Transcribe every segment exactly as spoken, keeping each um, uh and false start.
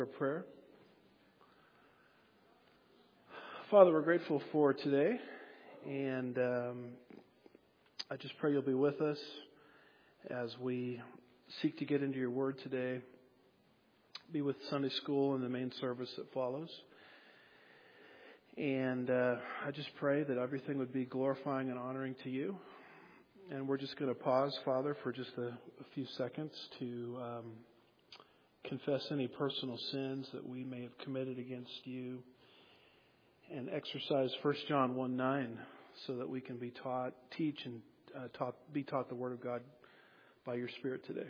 Prayer. Father, we're grateful for today, and um, I just pray you'll be with us as we seek to get into your word today. Be with Sunday school and the main service that follows. And uh, I just pray that everything would be glorifying and honoring to you. And we're just going to pause, Father, for just a, a few seconds to um, confess any personal sins that we may have committed against you, and exercise First John one nine so that we can be taught, teach, and uh, taught, be taught the Word of God by your Spirit today.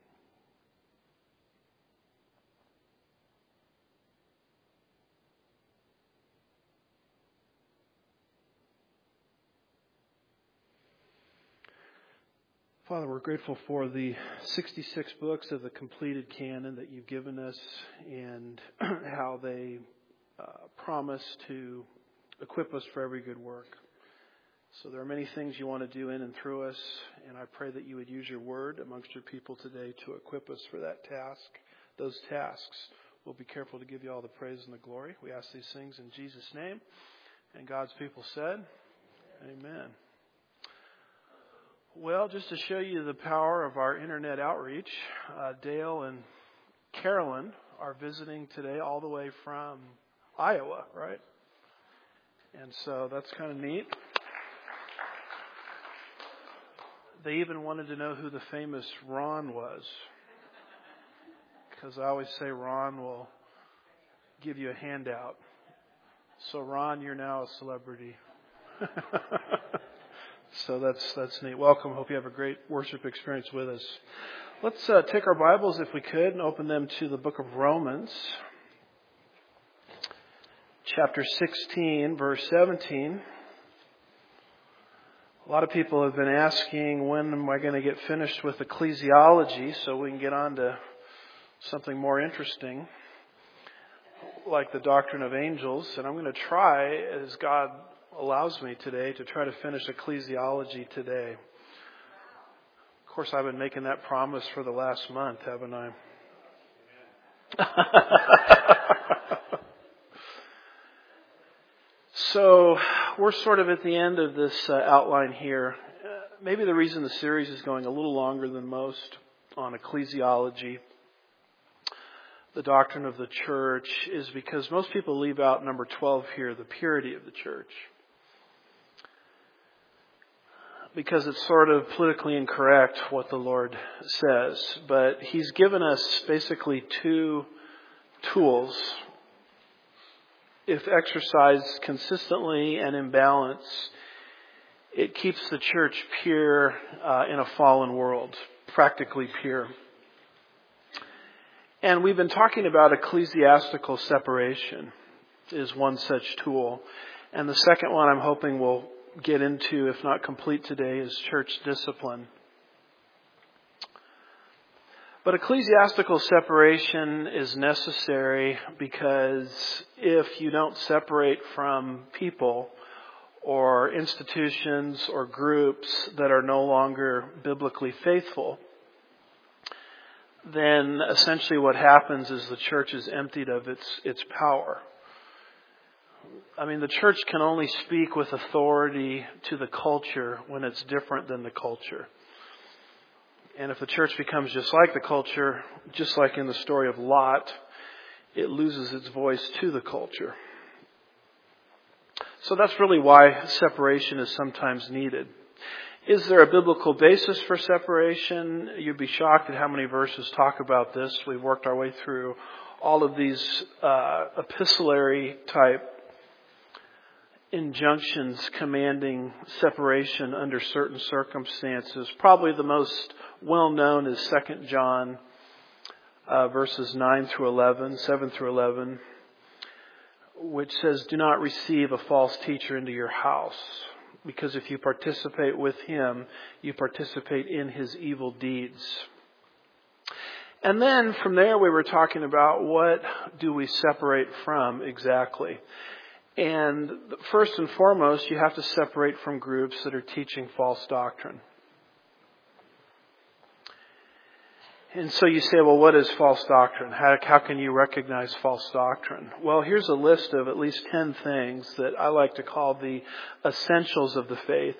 Father, we're grateful for the sixty-six books of the completed canon that you've given us, and how they uh, promise to equip us for every good work. So there are many things you want to do in and through us, and I pray that you would use your word amongst your people today to equip us for that task, those tasks. We'll be careful to give you all the praise and the glory. We ask these things in Jesus' name. And God's people said, Amen. Well, just to show you the power of our internet outreach, uh, Dale and Carolyn are visiting today all the way from Iowa, right? And so that's kind of neat. They even wanted to know who the famous Ron was, because I always say Ron will give you a handout. So Ron, you're now a celebrity. So that's that's neat. Welcome. Hope you have a great worship experience with us. Let's uh, take our Bibles, if we could, and open them to the book of Romans, chapter sixteen, verse seventeen. A lot of people have been asking, when am I going to get finished with ecclesiology so we can get on to something more interesting, like the doctrine of angels. And I'm going to try, as God allows me today, to try to finish ecclesiology today. Of course, I've been making that promise for the last month, haven't I? So we're sort of at the end of this uh, outline here. Uh, maybe the reason the series is going a little longer than most on ecclesiology, the doctrine of the church, is because most people leave out number twelve here, the purity of the church. Because it's sort of politically incorrect what the Lord says. But He's given us basically two tools. If exercised consistently and in balance, it keeps the church pure uh, in a fallen world, practically pure. And we've been talking about ecclesiastical separation is one such tool. And the second one I'm hoping we'll get into, if not complete today, is church discipline. But ecclesiastical separation is necessary because if you don't separate from people or institutions or groups that are no longer biblically faithful, then essentially what happens is the church is emptied of its its power. I mean, the church can only speak with authority to the culture when it's different than the culture. And if the church becomes just like the culture, just like in the story of Lot, it loses its voice to the culture. So that's really why separation is sometimes needed. Is there a biblical basis for separation? You'd be shocked at how many verses talk about this. We've worked our way through all of these uh, epistolary type injunctions commanding separation under certain circumstances. Probably the most well-known is Second John uh, verses nine through eleven, seven through eleven, which says, "Do not receive a false teacher into your house, because if you participate with him, you participate in his evil deeds." And then from there we were talking about what do we separate from exactly. And first and foremost, you have to separate from groups that are teaching false doctrine. And so you say, well, what is false doctrine? How, how can you recognize false doctrine? Well, here's a list of at least ten things that I like to call the essentials of the faith,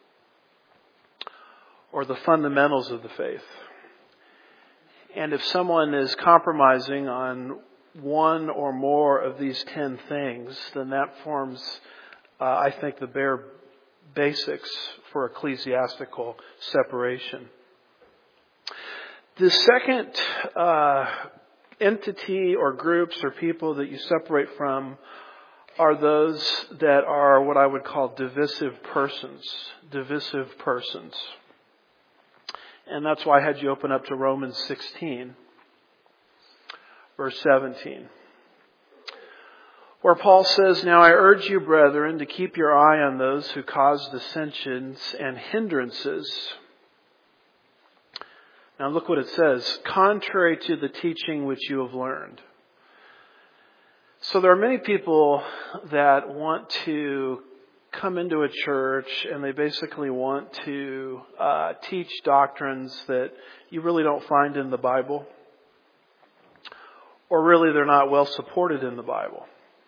or the fundamentals of the faith. And if someone is compromising on one or more of these ten things, then that forms, uh, I think, the bare basics for ecclesiastical separation. The second uh, entity or groups or people that you separate from are those that are what I would call divisive persons. Divisive persons. And that's why I had you open up to Romans sixteen, verse seventeen. Where Paul says, "Now I urge you, brethren, to keep your eye on those who cause dissensions and hindrances." Now look what it says, "contrary to the teaching which you have learned." So there are many people that want to come into a church and they basically want to uh, teach doctrines that you really don't find in the Bible. Or really they're not well supported in the Bible.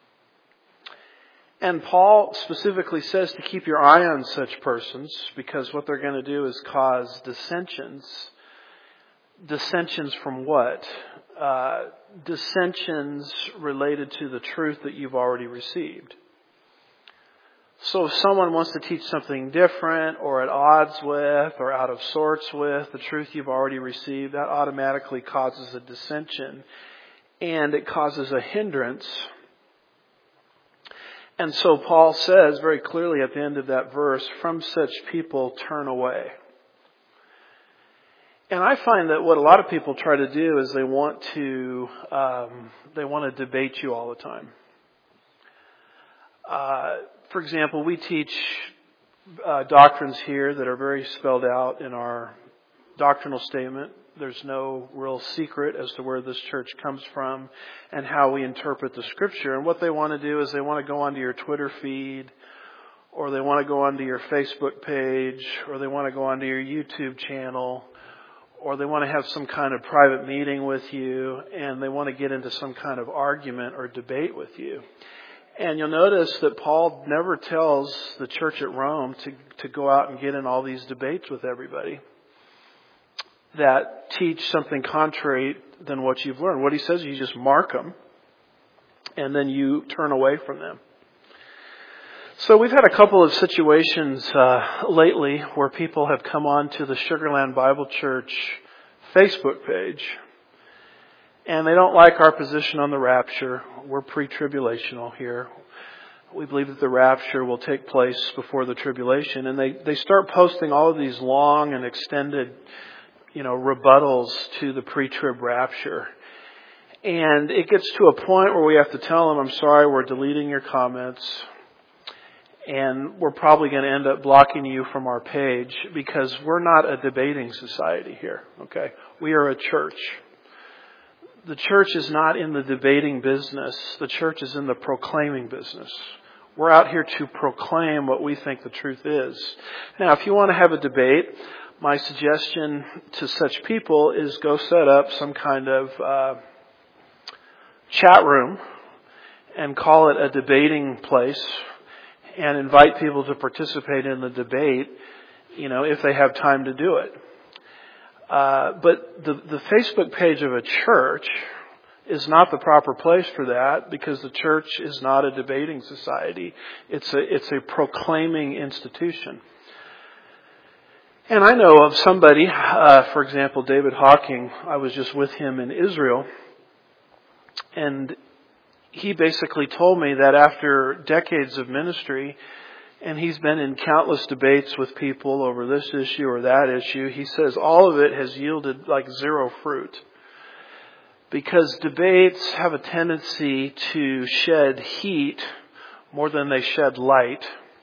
And Paul specifically says to keep your eye on such persons because what they're going to do is cause dissensions. Dissensions from what? Uh, dissensions related to the truth that you've already received. So if someone wants to teach something different or at odds with or out of sorts with the truth you've already received, that automatically causes a dissension and it causes a hindrance. And so Paul says very clearly at the end of that verse, "From such people turn away." And I find that what a lot of people try to do is they want to um, they want to debate you all the time. Uh, for example, we teach uh, doctrines here that are very spelled out in our doctrinal statement. There's no real secret as to where this church comes from and how we interpret the Scripture. And what they want to do is they want to go onto your Twitter feed, or they want to go onto your Facebook page, or they want to go onto your YouTube channel, or they want to have some kind of private meeting with you, and they want to get into some kind of argument or debate with you. And you'll notice that Paul never tells the church at Rome to, to go out and get in all these debates with everybody that teach something contrary than what you've learned. What he says is you just mark them, and then you turn away from them. So we've had a couple of situations uh, lately where people have come on to the Sugarland Bible Church Facebook page, and they don't like our position on the rapture. We're pre-tribulational here. We believe that the rapture will take place before the tribulation, and they, they start posting all of these long and extended, you know, rebuttals to the pre-trib rapture. And it gets to a point where we have to tell them, "I'm sorry, we're deleting your comments. And we're probably going to end up blocking you from our page because we're not a debating society here, okay? We are a church. The church is not in the debating business. The church is in the proclaiming business. We're out here to proclaim what we think the truth is. Now, if you want to have a debate, my suggestion to such people is go set up some kind of uh, chat room and call it a debating place, and invite people to participate in the debate, you know, if they have time to do it. Uh, but the, the Facebook page of a church is not the proper place for that because the church is not a debating society. It's a, it's a proclaiming institution. And I know of somebody, uh, for example, David Hawking. I was just with him in Israel, and he basically told me that after decades of ministry, and he's been in countless debates with people over this issue or that issue, he says all of it has yielded like zero fruit. Because debates have a tendency to shed heat more than they shed light.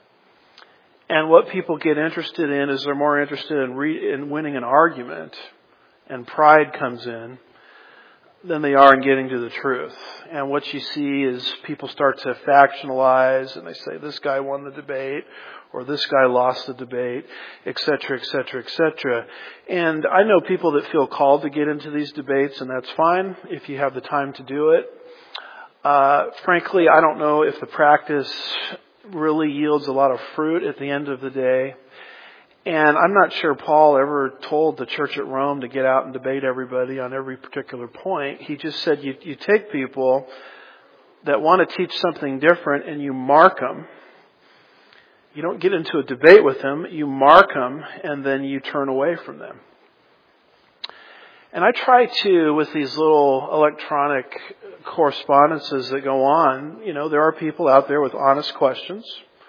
And what people get interested in is they're more interested in, re- in winning an argument, and pride comes in, than they are in getting to the truth. And what you see is people start to factionalize, and they say this guy won the debate, or this guy lost the debate, et cetera, et cetera, et cetera. And I know people that feel called to get into these debates, and that's fine if you have the time to do it. Uh, frankly, I don't know if the practice really yields a lot of fruit at the end of the day. And I'm not sure Paul ever told the church at Rome to get out and debate everybody on every particular point. He just said you, you take people that want to teach something different and you mark them. You don't get into a debate with them. You mark them and then you turn away from them. And I try to, with these little electronic correspondences that go on, you know, there are people out there with honest questions.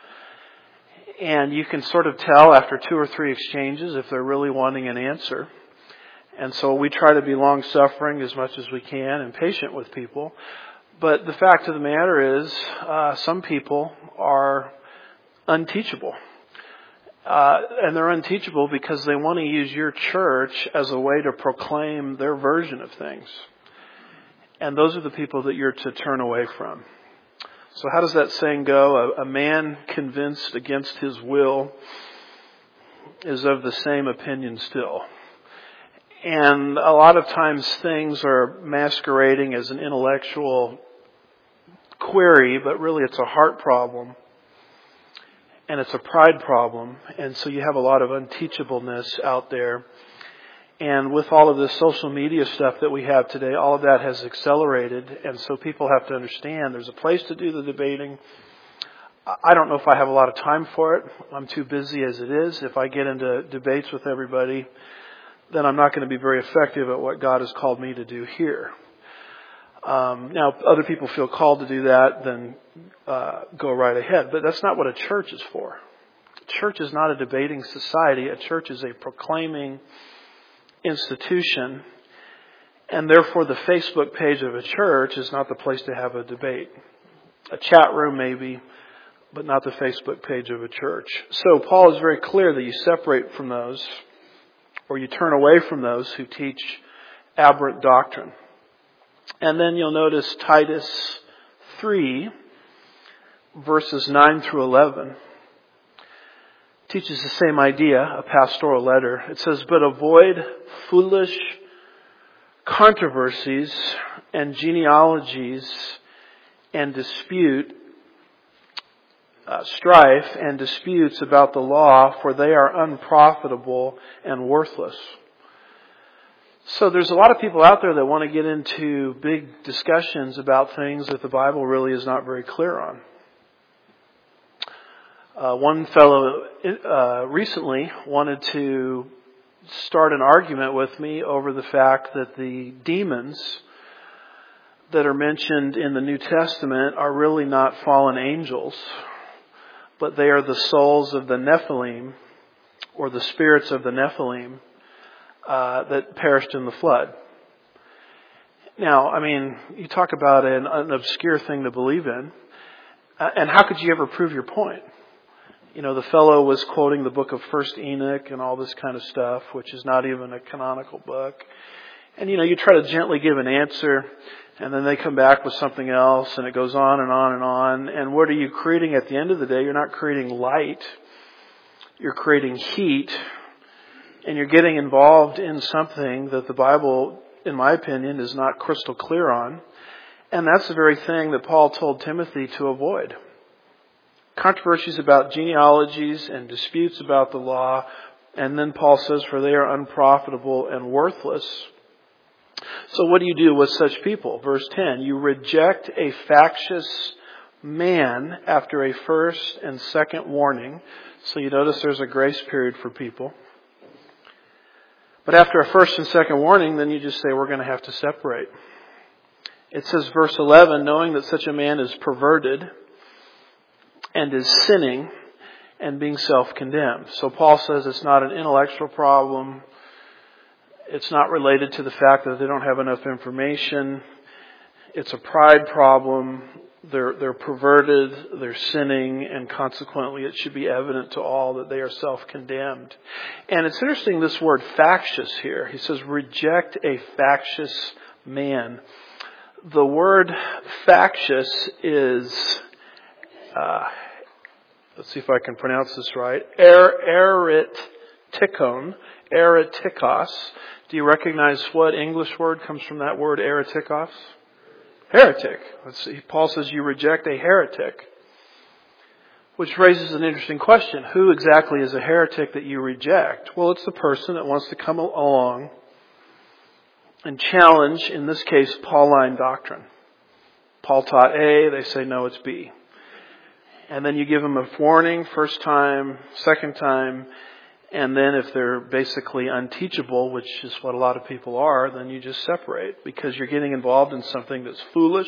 And you can sort of tell after two or three exchanges if they're really wanting an answer. And so we try to be long-suffering as much as we can and patient with people. But the fact of the matter is, uh, some people are unteachable. Uh, and they're unteachable because they want to use your church as a way to proclaim their version of things. And those are the people that you're to turn away from. So how does that saying go? A, a man convinced against his will is of the same opinion still. And a lot of times things are masquerading as an intellectual query, but really it's a heart problem. And it's a pride problem. And so you have a lot of unteachableness out there. And with all of this social media stuff that we have today, all of that has accelerated. And so people have to understand there's a place to do the debating. I don't know if I have a lot of time for it. I'm too busy as it is. If I get into debates with everybody, then I'm not going to be very effective at what God has called me to do here. Um, now, if other people feel called to do that, then uh, go right ahead. But that's not what a church is for. A church is not a debating society. A church is a proclaiming institution, and therefore the Facebook page of a church is not the place to have a debate. A chat room maybe, but not the Facebook page of a church. So Paul is very clear that you separate from those, or you turn away from those who teach aberrant doctrine. And then you'll notice Titus three, verses nine through eleven. Teaches the same idea, a pastoral letter. It says, but avoid foolish controversies and genealogies and dispute, uh, strife and disputes about the law, for they are unprofitable and worthless. So there's a lot of people out there that want to get into big discussions about things that the Bible really is not very clear on. Uh, one fellow uh, recently wanted to start an argument with me over the fact that the demons that are mentioned in the New Testament are really not fallen angels, but they are the souls of the Nephilim, or the spirits of the Nephilim, uh, that perished in the flood. Now, I mean, you talk about an, an obscure thing to believe in, uh, and how could you ever prove your point? You know, the fellow was quoting the book of First Enoch and all this kind of stuff, which is not even a canonical book. And, you know, you try to gently give an answer, and then they come back with something else, and it goes on and on and on. And what are you creating at the end of the day? You're not creating light. You're creating heat. And you're getting involved in something that the Bible, in my opinion, is not crystal clear on. And that's the very thing that Paul told Timothy to avoid. Controversies about genealogies and disputes about the law. And then Paul says, for they are unprofitable and worthless. So what do you do with such people? Verse ten, you reject a factious man after a first and second warning. So you notice there's a grace period for people. But after a first and second warning, then you just say we're going to have to separate. It says, verse eleven, knowing that such a man is perverted and is sinning and being self-condemned. So Paul says it's not an intellectual problem. It's not related to the fact that they don't have enough information. It's a pride problem. They're, they're perverted, they're sinning, and consequently it should be evident to all that they are self-condemned. And it's interesting, this word factious here. He says, reject a factious man. The word factious is, uh, let's see if I can pronounce this right, er, eretikon, eretikos. Do you recognize what English word comes from that word, eretikos? Heretic. Let's see. Paul says you reject a heretic. Which raises an interesting question. Who exactly is a heretic that you reject? Well, it's the person that wants to come along and challenge, in this case, Pauline doctrine. Paul taught A, they say no, it's B. And then you give them a warning, first time, second time, and then if they're basically unteachable, which is what a lot of people are, then you just separate because you're getting involved in something that's foolish.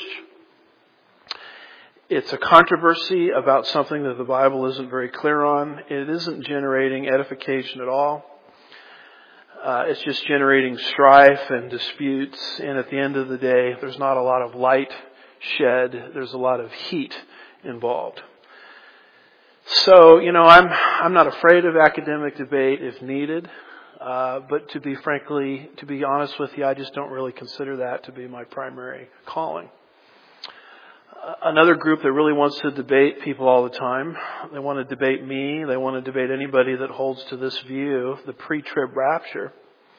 It's a controversy about something that the Bible isn't very clear on. It isn't generating edification at all. Uh, it's just generating strife and disputes. And at the end of the day, there's not a lot of light shed. There's a lot of heat involved. So, you know, I'm I'm not afraid of academic debate if needed. Uh, but to be frankly, to be honest with you, I just don't really consider that to be my primary calling. Another group that really wants to debate people all the time. They want to debate me. They want to debate anybody that holds to this view, the pre-trib rapture.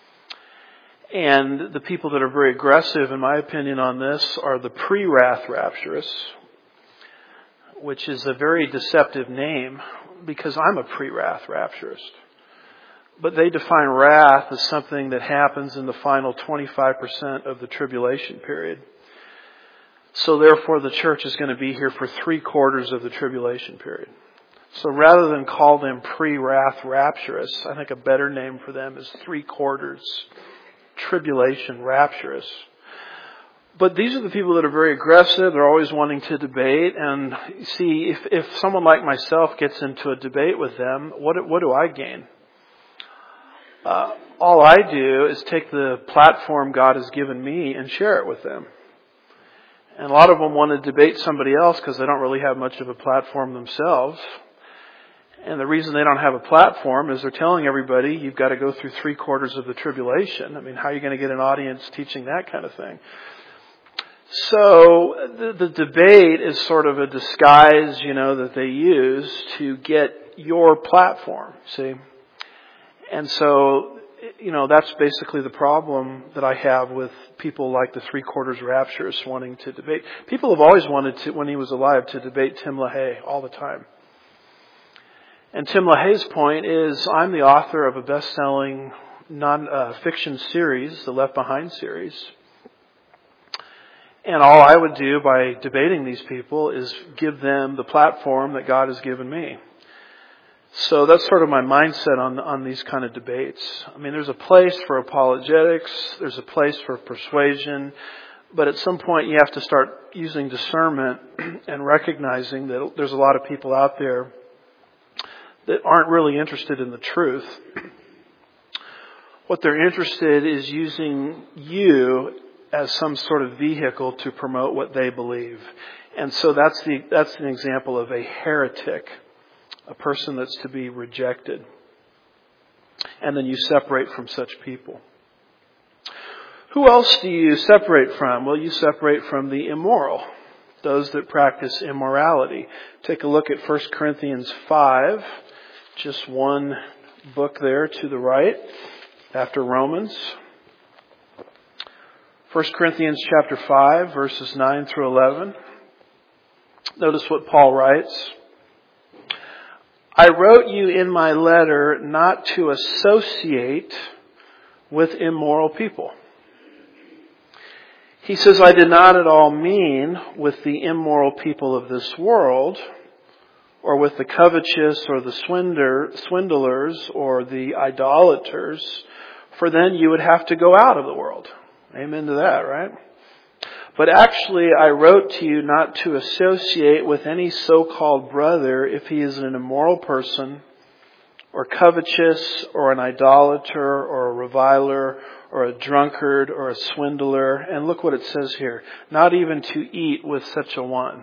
And the people that are very aggressive, in my opinion, on this are the pre-wrath rapturists, which is a very deceptive name because I'm a pre-wrath rapturist. But they define wrath as something that happens in the final twenty-five percent of the tribulation period. So therefore the church is going to be here for three quarters of the tribulation period. So rather than call them pre-wrath rapturists, I think a better name for them is three quarters tribulation rapturists. But these are the people that are very aggressive. They're always wanting to debate. And see, if, if someone like myself gets into a debate with them, what, what do I gain? Uh, all I do is take the platform God has given me and share it with them. And a lot of them want to debate somebody else because they don't really have much of a platform themselves. And the reason they don't have a platform is they're telling everybody you've got to go through three quarters of the tribulation. I mean, how are you going to get an audience teaching that kind of thing? So the, the debate is sort of a disguise, you know, that they use to get your platform, see? And so, you know, that's basically the problem that I have with people like the three-quarters rapturists wanting to debate. People have always wanted to, when he was alive, to debate Tim LaHaye all the time. And Tim LaHaye's point is, I'm the author of a best-selling non-fiction uh, series, the Left Behind series. And all I would do by debating these people is give them the platform that God has given me. So that's sort of my mindset on on these kind of debates. I mean, there's a place for apologetics, there's a place for persuasion, but at some point you have to start using discernment and recognizing that there's a lot of people out there that aren't really interested in the truth. What they're interested is using you as some sort of vehicle to promote what they believe. And so that's the that's an example of a heretic. A person that's to be rejected. And then you separate from such people. Who else do you separate from? Well, you separate from the immoral. Those that practice immorality. Take a look at First Corinthians five. Just one book there to the right. After Romans. First Corinthians chapter five, verses nine through eleven. Notice what Paul writes. I wrote you in my letter not to associate with immoral people. He says, I did not at all mean with the immoral people of this world, or with the covetous, or the swindler, swindlers, or the idolaters, for then you would have to go out of the world. Amen to that, right? But actually, I wrote to you not to associate with any so-called brother if he is an immoral person, or covetous, or an idolater, or a reviler, or a drunkard, or a swindler. And look what it says here. Not even to eat with such a one.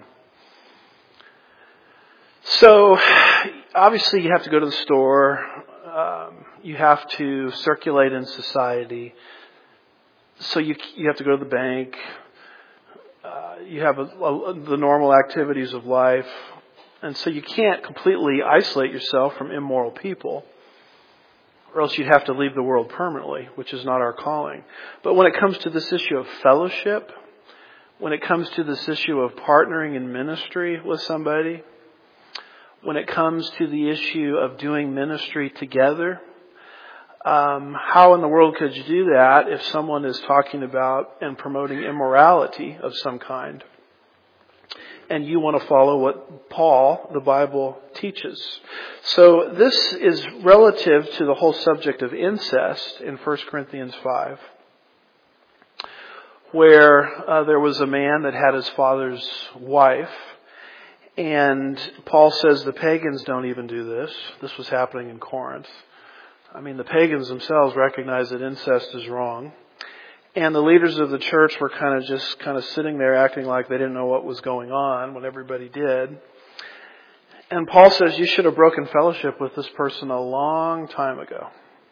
So, obviously you have to go to the store. Um, you have to circulate in society. so you you have to go to the bank. Uh, you have a, a, the normal activities of life. And so you can't completely isolate yourself from immoral people, or else you'd have to leave the world permanently, which is not our calling. But when it comes to this issue of fellowship, when it comes to this issue of partnering in ministry with somebody, when it comes to the issue of doing ministry together, um, how in the world could you do that if someone is talking about and promoting immorality of some kind? And you want to follow what Paul, the Bible, teaches. So this is relative to the whole subject of incest in First Corinthians five, where uh, there was a man that had his father's wife. And Paul says the pagans don't even do this. This was happening in Corinth. I mean, the pagans themselves recognize that incest is wrong. And the leaders of the church were kind of just kind of sitting there acting like they didn't know what was going on when everybody did. And Paul says you should have broken fellowship with this person a long time ago.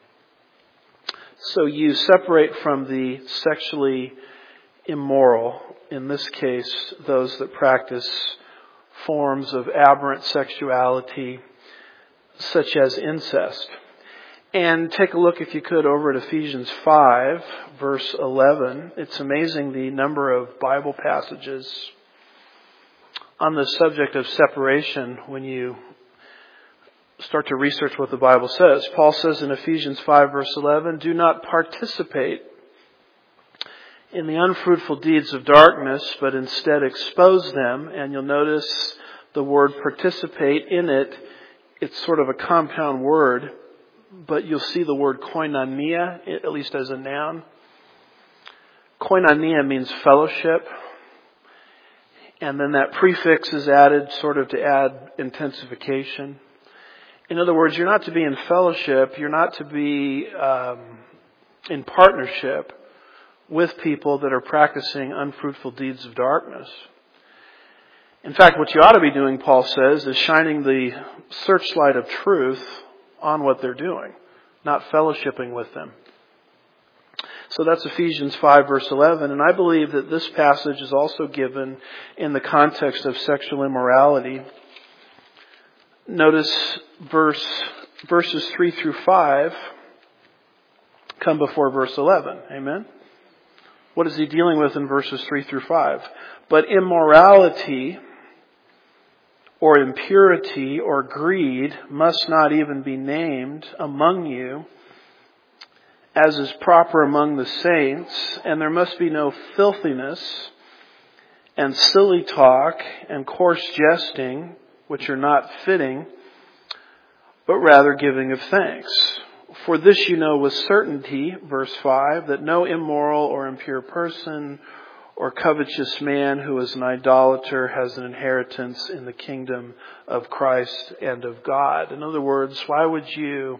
So you separate from the sexually immoral, in this case, those that practice forms of aberrant sexuality, such as incest. And take a look, if you could, over at Ephesians five, verse eleven. It's amazing the number of Bible passages on the subject of separation when you start to research what the Bible says. Paul says in Ephesians five, verse eleven, "Do not participate in the unfruitful deeds of darkness, but instead expose them." And you'll notice the word participate in it. It's sort of a compound word, but you'll see the word koinonia, at least as a noun. Koinonia means fellowship. And then that prefix is added sort of to add intensification. In other words, you're not to be in fellowship. You're not to be um, in partnership with people that are practicing unfruitful deeds of darkness. In fact, what you ought to be doing, Paul says, is shining the searchlight of truth on what they're doing, not fellowshipping with them. So that's Ephesians five, verse eleven. And I believe that this passage is also given in the context of sexual immorality. Notice verse verses three through five come before verse eleven. Amen? What is he dealing with in verses three through five? "But immorality or impurity or greed must not even be named among you, as is proper among the saints, and there must be no filthiness and silly talk and coarse jesting, which are not fitting, but rather giving of thanks. For this you know with certainty," verse five, "that no immoral or impure person or covetous man who is an idolater has an inheritance in the kingdom of Christ and of God." In other words, why would you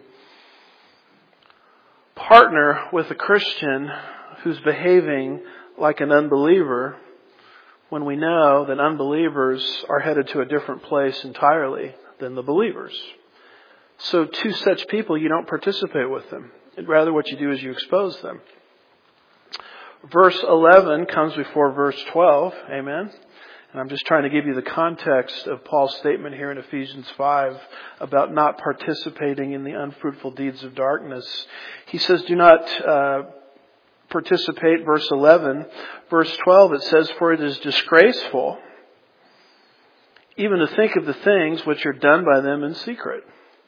partner with a Christian who's behaving like an unbeliever when we know that unbelievers are headed to a different place entirely than the believers? So to such people, you don't participate with them. Rather, what you do is you expose them. Verse eleven comes before verse twelve. Amen. And I'm just trying to give you the context of Paul's statement here in Ephesians five about not participating in the unfruitful deeds of darkness. He says, do not uh, participate, verse eleven. Verse twelve, it says, "For it is disgraceful even to think of the things which are done by them in secret."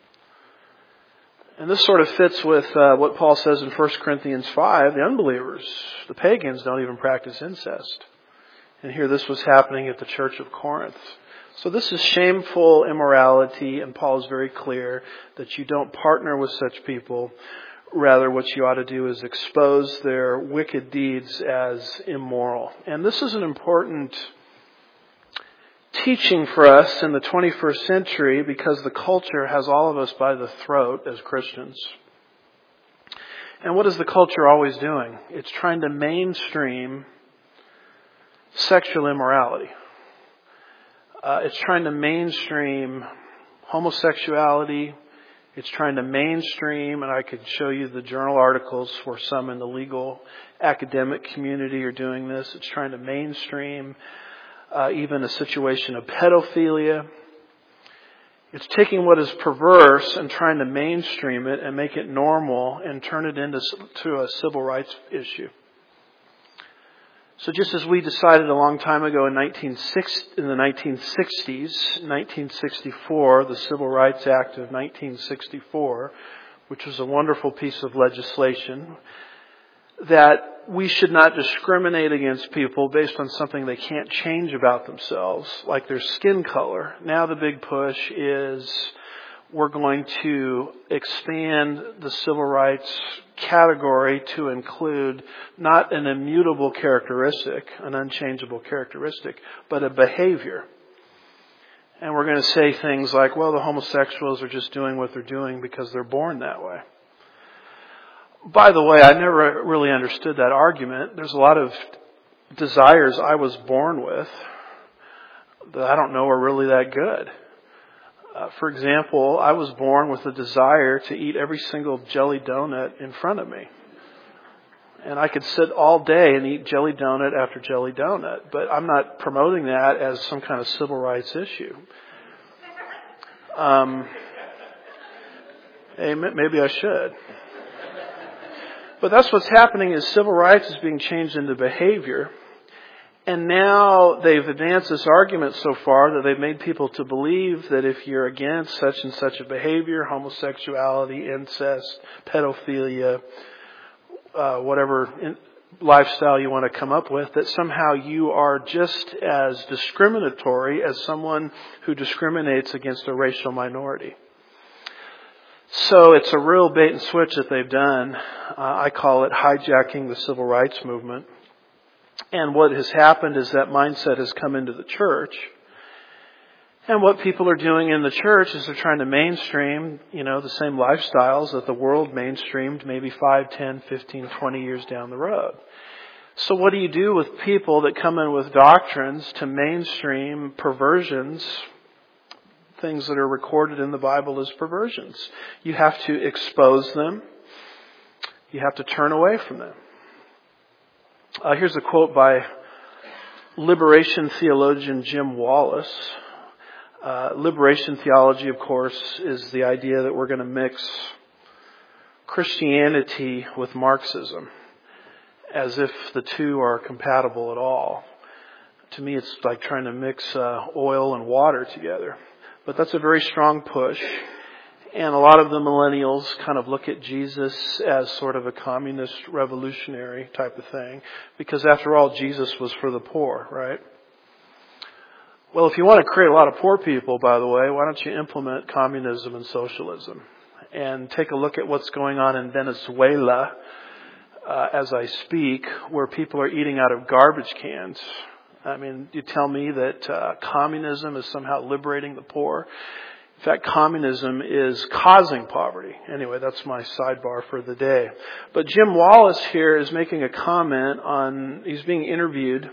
And this sort of fits with uh, what Paul says in First Corinthians five. The unbelievers, the pagans, don't even practice incest. And here this was happening at the church of Corinth. So this is shameful immorality, and Paul is very clear that you don't partner with such people. Rather, what you ought to do is expose their wicked deeds as immoral. And this is an important teaching for us in the twenty-first century, because the culture has all of us by the throat as Christians. And what is the culture always doing? It's trying to mainstream sexual immorality. Uh, it's trying to mainstream homosexuality It's trying to mainstream, and I could show you the journal articles where some in the legal academic community are doing this. It's trying to mainstream uh, even a situation of pedophilia. It's taking what is perverse and trying to mainstream it and make it normal and turn it into to a civil rights issue. So just as we decided a long time ago in, nineteen sixty, in the nineteen sixties, nineteen sixty-four, the Civil Rights Act of nineteen sixty-four, which was a wonderful piece of legislation, that we should not discriminate against people based on something they can't change about themselves, like their skin color. Now the big push is we're going to expand the civil rights category to include not an immutable characteristic, an unchangeable characteristic, but a behavior. And we're going to say things like, well, the homosexuals are just doing what they're doing because they're born that way. By the way, I never really understood that argument. There's a lot of desires I was born with that I don't know are really that good. Uh, for example, I was born with a desire to eat every single jelly donut in front of me. And I could sit all day and eat jelly donut after jelly donut. But I'm not promoting that as some kind of civil rights issue. Um, hey, maybe I should. But that's what's happening is civil rights is being changed into behavior. And now they've advanced this argument so far that they've made people to believe that if you're against such and such a behavior, homosexuality, incest, pedophilia, uh, whatever in, lifestyle you want to come up with, that somehow you are just as discriminatory as someone who discriminates against a racial minority. So it's a real bait and switch that they've done. Uh, I call it hijacking the civil rights movement. And what has happened is that mindset has come into the church. And what people are doing in the church is they're trying to mainstream, you know, the same lifestyles that the world mainstreamed maybe five, ten, fifteen, twenty years down the road. So what do you do with people that come in with doctrines to mainstream perversions, things that are recorded in the Bible as perversions? You have to expose them. You have to turn away from them. Uh, here's a quote by liberation theologian Jim Wallace. Uh, liberation theology, of course, is the idea that we're going to mix Christianity with Marxism as if the two are compatible at all. To me, it's like trying to mix uh, oil and water together. But that's a very strong push. And a lot of the millennials kind of look at Jesus as sort of a communist revolutionary type of thing. Because after all, Jesus was for the poor, right? Well, if you want to create a lot of poor people, by the way, why don't you implement communism and socialism? And take a look at what's going on in Venezuela uh, as I speak, where people are eating out of garbage cans. I mean, you tell me that uh, communism is somehow liberating the poor. In fact, communism is causing poverty. Anyway, that's my sidebar for the day. But Jim Wallace here is making a comment on, he's being interviewed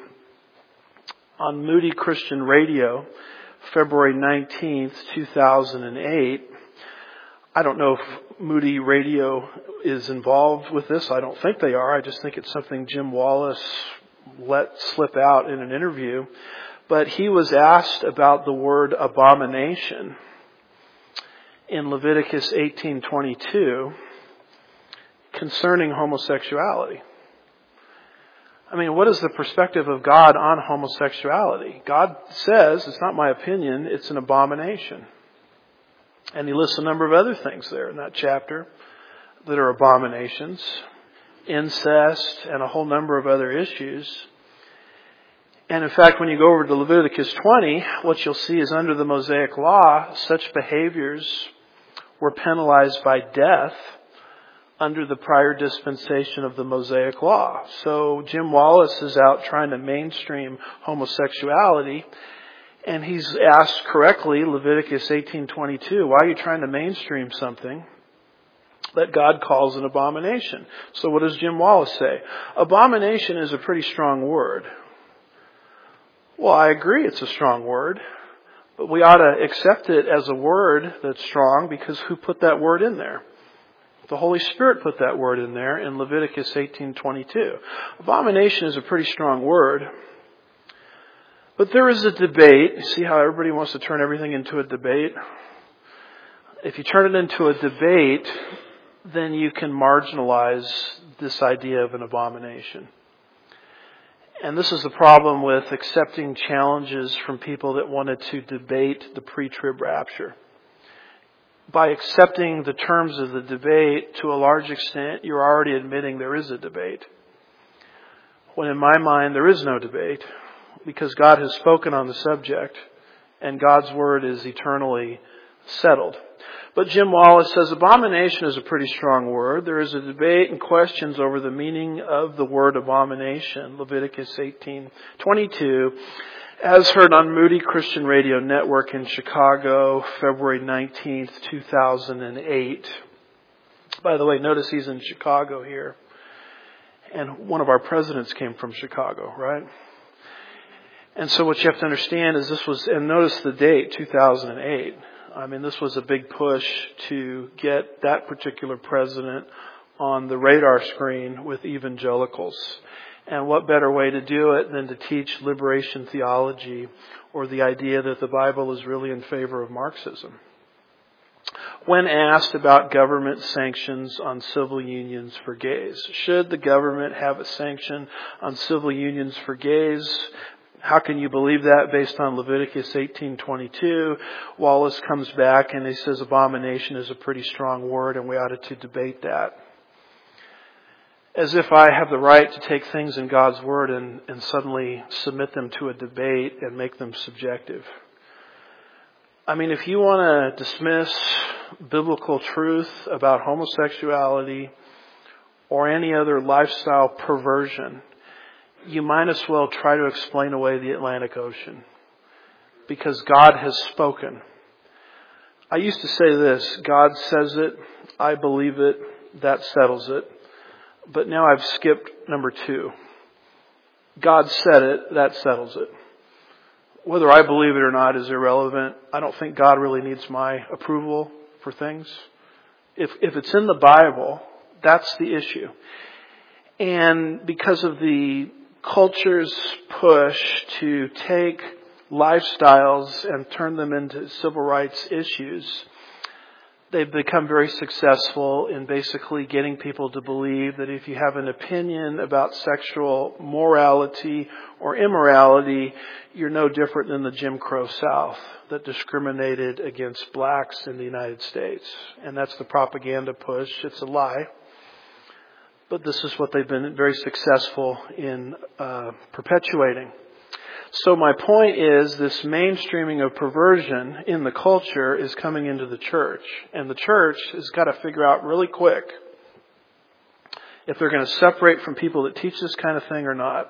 on Moody Christian Radio, February nineteenth, two thousand eight. I don't know if Moody Radio is involved with this. I don't think they are. I just think it's something Jim Wallace let slip out in an interview. But he was asked about the word abomination in Leviticus eighteen twenty-two concerning homosexuality. I mean, what is the perspective of God on homosexuality? God says, it's not my opinion, it's an abomination. And he lists a number of other things there in that chapter that are abominations, incest, and a whole number of other issues. And in fact, when you go over to Leviticus twenty, what you'll see is under the Mosaic Law, such behaviors were penalized by death under the prior dispensation of the Mosaic Law. So Jim Wallace is out trying to mainstream homosexuality, and he's asked correctly, Leviticus eighteen twenty-two, why are you trying to mainstream something that God calls an abomination? So what does Jim Wallace say? Abomination is a pretty strong word. Well, I agree it's a strong word, But we ought to accept it as a word that's strong because who put that word in there? The Holy Spirit put that word in there in Leviticus eighteen twenty-two. Abomination is a pretty strong word. But there is a debate. You see how everybody wants to turn everything into a debate? If you turn it into a debate, then you can marginalize this idea of an abomination. And this is the problem with accepting challenges from people that wanted to debate the pre-trib rapture. By accepting the terms of the debate, to a large extent, you're already admitting there is a debate. When in my mind, there is no debate, because God has spoken on the subject, and God's word is eternally settled. But Jim Wallace says abomination is a pretty strong word. There is a debate and questions over the meaning of the word abomination, Leviticus eighteen twenty-two, as heard on Moody Christian Radio Network in Chicago, February nineteenth, two thousand eight. By the way, notice he's in Chicago here. And one of our presidents came from Chicago, right? And so what you have to understand is this was, and notice the date, two thousand eight. I mean, this was a big push to get that particular president on the radar screen with evangelicals. And what better way to do it than to teach liberation theology or the idea that the Bible is really in favor of Marxism? When asked about government sanctions on civil unions for gays, should the government have a sanction on civil unions for gays? How can you believe that based on Leviticus eighteen twenty-two? Wallace comes back and he says abomination is a pretty strong word and we ought to debate that. As if I have the right to take things in God's word and, and suddenly submit them to a debate and make them subjective. I mean, if you want to dismiss biblical truth about homosexuality or any other lifestyle perversion, you might as well try to explain away the Atlantic Ocean, because God has spoken. I used to say this, God says it, I believe it, that settles it. But now I've skipped number two. God said it, that settles it. Whether I believe it or not is irrelevant. I don't think God really needs my approval for things. If if it's in the Bible, that's the issue. And because of the culture's push to take lifestyles and turn them into civil rights issues, they've become very successful in basically getting people to believe that if you have an opinion about sexual morality or immorality, you're no different than the Jim Crow South that discriminated against blacks in the United States. And that's the propaganda push. It's a lie. But this is what they've been very successful in uh, perpetuating. So my point is this mainstreaming of perversion in the culture is coming into the church. And the church has got to figure out really quick if they're going to separate from people that teach this kind of thing or not.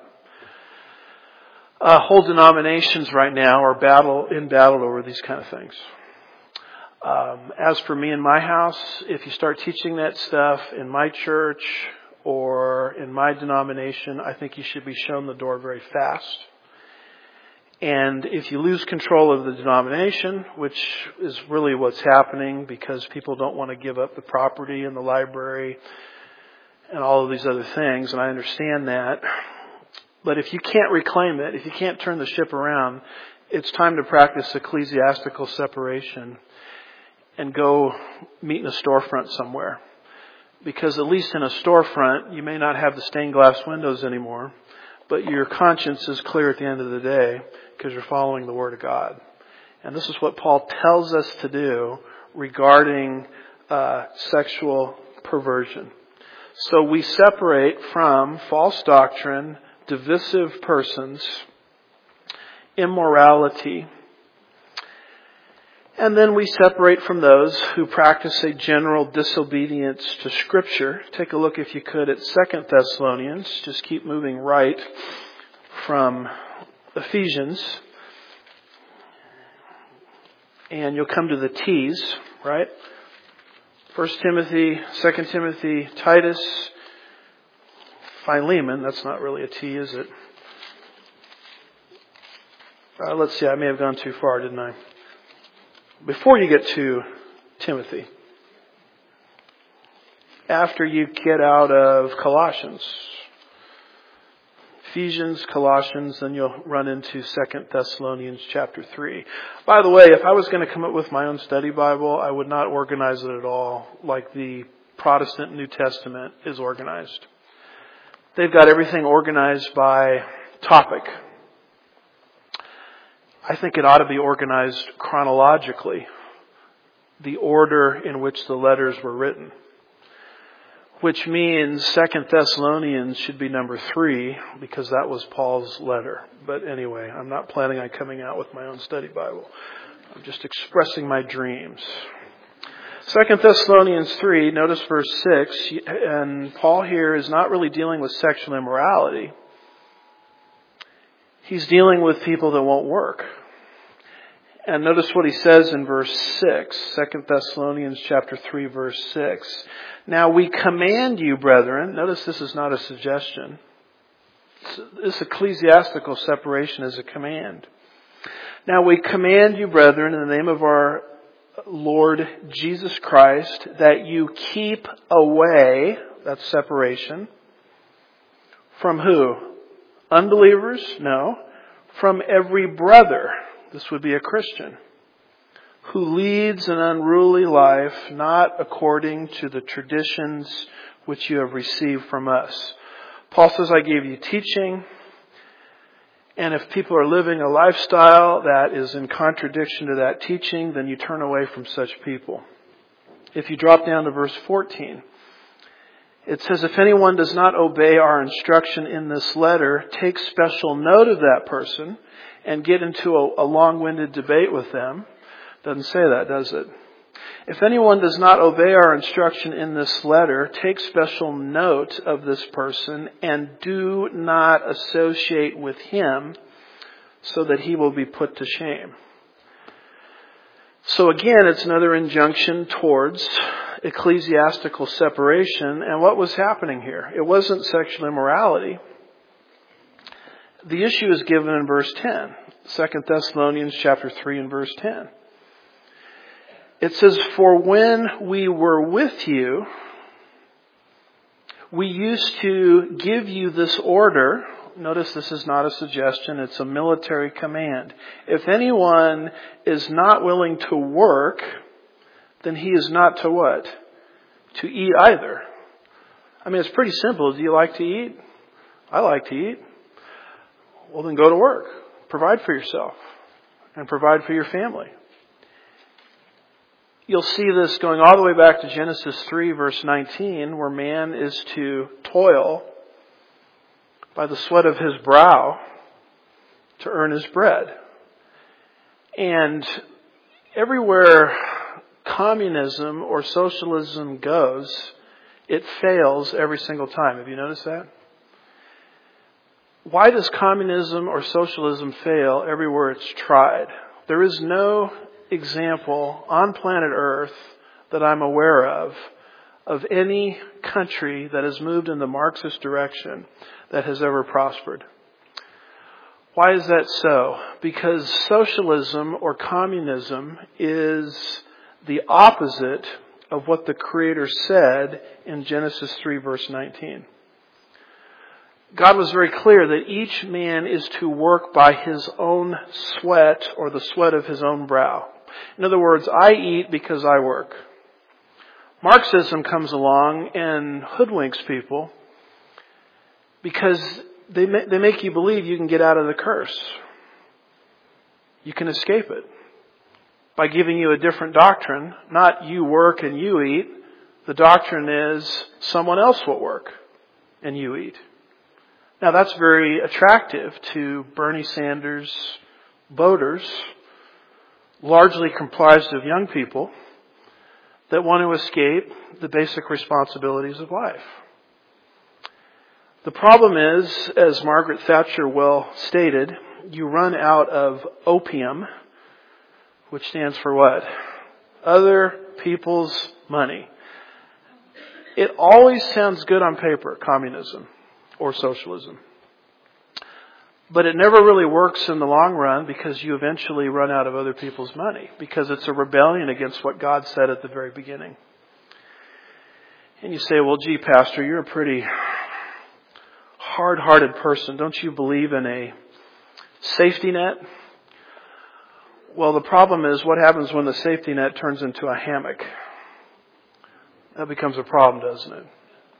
Uh, whole denominations right now are battle in battle over these kind of things. Um, as for me and my house, if you start teaching that stuff in my church or in my denomination, I think you should be shown the door very fast. And if you lose control of the denomination, which is really what's happening because people don't want to give up the property and the library and all of these other things, and I understand that. But if you can't reclaim it, if you can't turn the ship around, it's time to practice ecclesiastical separation and go meet in a storefront somewhere. Because at least in a storefront, you may not have the stained glass windows anymore, but your conscience is clear at the end of the day because you're following the Word of God. And this is what Paul tells us to do regarding uh, sexual perversion. So we separate from false doctrine, divisive persons, immorality, and then we separate from those who practice a general disobedience to Scripture. Take a look, if you could, at Second Thessalonians. Just keep moving right from Ephesians. And you'll come to the T's, right? First Timothy, Second Timothy, Titus, Philemon. That's not really a T, is it? Uh, let's see, I may have gone too far, didn't I? before you get to Timothy, after you get out of Colossians, Ephesians, Colossians, then you'll run into Second Thessalonians chapter three. By the way, if I was going to come up with my own study Bible, I would not organize it at all like the Protestant New Testament is organized. They've got everything organized by topic. I think it ought to be organized chronologically, the order in which the letters were written. Which means Second Thessalonians should be number three, because that was Paul's letter. But anyway, I'm not planning on coming out with my own study Bible. I'm just expressing my dreams. Second Thessalonians three, notice verse six, and Paul here is not really dealing with sexual immorality. He's dealing with people that won't work. And notice what he says in verse six, Second Thessalonians chapter three, verse six. Now we command you, brethren, notice this is not a suggestion. This ecclesiastical separation is a command. Now we command you, brethren, in the name of our Lord Jesus Christ, that you keep away, that's separation, from who? Unbelievers? No. From every brother. This would be a Christian who leads an unruly life, not according to the traditions which you have received from us. Paul says, I gave you teaching, and if people are living a lifestyle that is in contradiction to that teaching, then you turn away from such people. If you drop down to verse fourteen, it says, if anyone does not obey our instruction in this letter, take special note of that person and get into a, a long-winded debate with them. Doesn't say that, does it? If anyone does not obey our instruction in this letter, take special note of this person and do not associate with him so that he will be put to shame. So again, it's another injunction towards ecclesiastical separation. And what was happening here? It wasn't sexual immorality. The issue is given in verse ten. Second Thessalonians chapter three and verse ten. It says, for when we were with you, we used to give you this order. Notice this is not a suggestion, it's a military command. If anyone is not willing to work, then he is not to what? To eat either. I mean, it's pretty simple. Do you like to eat? I like to eat. Well, then go to work. Provide for yourself and provide for your family. You'll see this going all the way back to Genesis three, verse nineteen, where man is to toil by the sweat of his brow to earn his bread. And everywhere communism or socialism goes, it fails every single time. Have you noticed that? Why does communism or socialism fail everywhere it's tried? There is no example on planet Earth that I'm aware of of any country that has moved in the Marxist direction that has ever prospered. Why is that so? Because socialism or communism is the opposite of what the Creator said in Genesis three, verse nineteen. God was very clear that each man is to work by his own sweat or the sweat of his own brow. In other words, I eat because I work. Marxism comes along and hoodwinks people because they they make you believe you can get out of the curse. You can escape it by giving you a different doctrine. Not you work and you eat. The doctrine is someone else will work and you eat. Now that's very attractive to Bernie Sanders voters, largely comprised of young people that want to escape the basic responsibilities of life. The problem is, as Margaret Thatcher well stated, you run out of opium, which stands for what? Other people's money. It always sounds good on paper, communism or socialism. But it never really works in the long run because you eventually run out of other people's money because it's a rebellion against what God said at the very beginning. And you say, well, gee, Pastor, you're a pretty hard-hearted person. Don't you believe in a safety net? Well, the problem is what happens when the safety net turns into a hammock? That becomes a problem, doesn't it?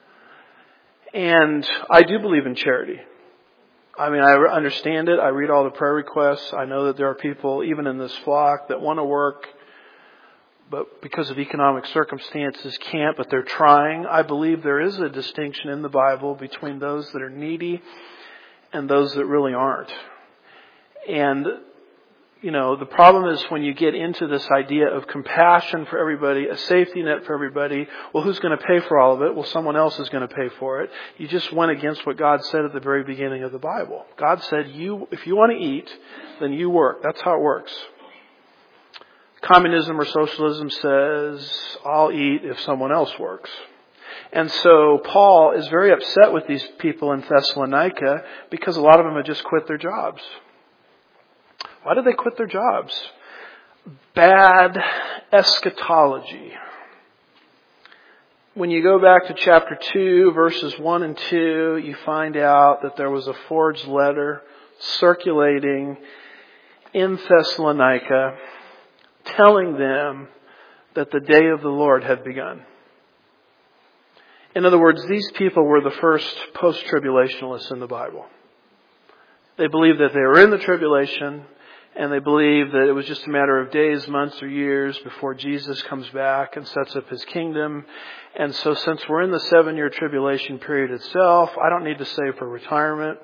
And I do believe in charity. I mean, I understand it. I read all the prayer requests. I know that there are people, even in this flock, that want to work, but because of economic circumstances can't, but they're trying. I believe there is a distinction in the Bible between those that are needy and those that really aren't. And, you know, the problem is when you get into this idea of compassion for everybody, a safety net for everybody, well, who's going to pay for all of it? Well, someone else is going to pay for it. You just went against what God said at the very beginning of the Bible. God said, "You, if you want to eat, then you work." That's how it works. Communism or socialism says, I'll eat if someone else works. And so Paul is very upset with these people in Thessalonica because a lot of them had just quit their jobs. Why did they quit their jobs? Bad eschatology. When you go back to chapter two, verses one and two, you find out that there was a forged letter circulating in Thessalonica telling them that the day of the Lord had begun. In other words, these people were the first post-tribulationalists in the Bible. They believed that they were in the tribulation, and they believed that it was just a matter of days, months, or years before Jesus comes back and sets up His kingdom. And so since we're in the seven-year tribulation period itself, I don't need to save for retirement.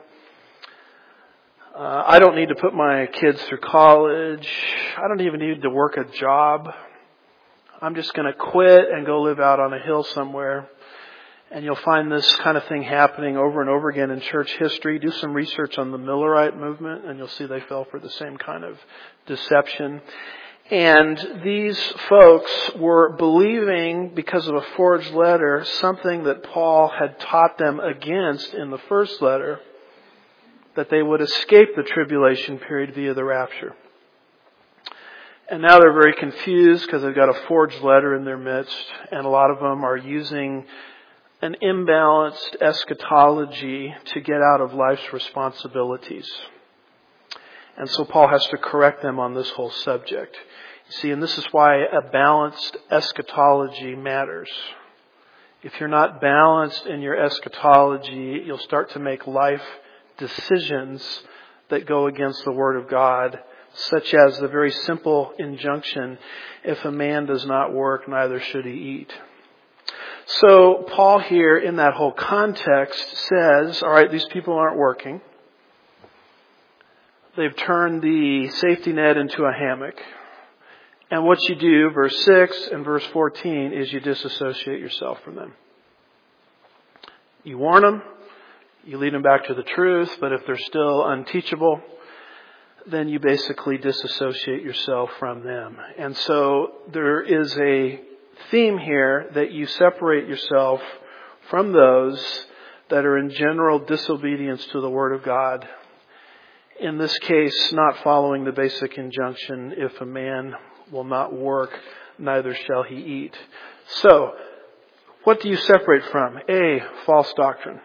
Uh, I don't need to put my kids through college. I don't even need to work a job. I'm just going to quit and go live out on a hill somewhere. And you'll find this kind of thing happening over and over again in church history. Do some research on the Millerite movement, and you'll see they fell for the same kind of deception. And these folks were believing, because of a forged letter, something that Paul had taught them against in the first letter, that they would escape the tribulation period via the rapture. And now they're very confused because they've got a forged letter in their midst, and a lot of them are using an imbalanced eschatology to get out of life's responsibilities. And so Paul has to correct them on this whole subject. You see, and this is why a balanced eschatology matters. If you're not balanced in your eschatology, you'll start to make life decisions that go against the Word of God, such as the very simple injunction, if a man does not work, neither should he eat. So Paul here in that whole context says, all right, these people aren't working. They've turned the safety net into a hammock. And what you do, verse six and verse fourteen, is you disassociate yourself from them. You warn them. You lead them back to the truth. But if they're still unteachable, then you basically disassociate yourself from them. And so there is a theme here that you separate yourself from those that are in general disobedience to the Word of God. In this case, not following the basic injunction, if a man will not work, neither shall he eat. So, what do you separate from? A, false doctrine.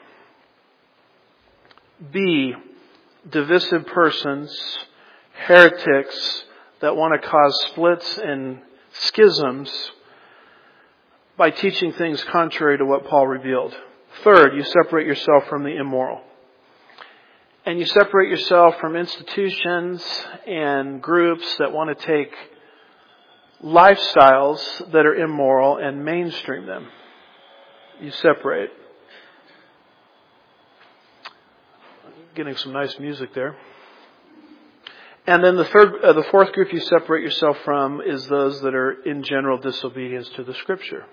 B, divisive persons, heretics that want to cause splits and schisms by teaching things contrary to what Paul revealed. Third, you separate yourself from the immoral. And you separate yourself from institutions and groups that want to take lifestyles that are immoral and mainstream them. You separate. Getting some nice music there. And then the third, uh, the fourth group you separate yourself from is those that are in general disobedience to the Scripture.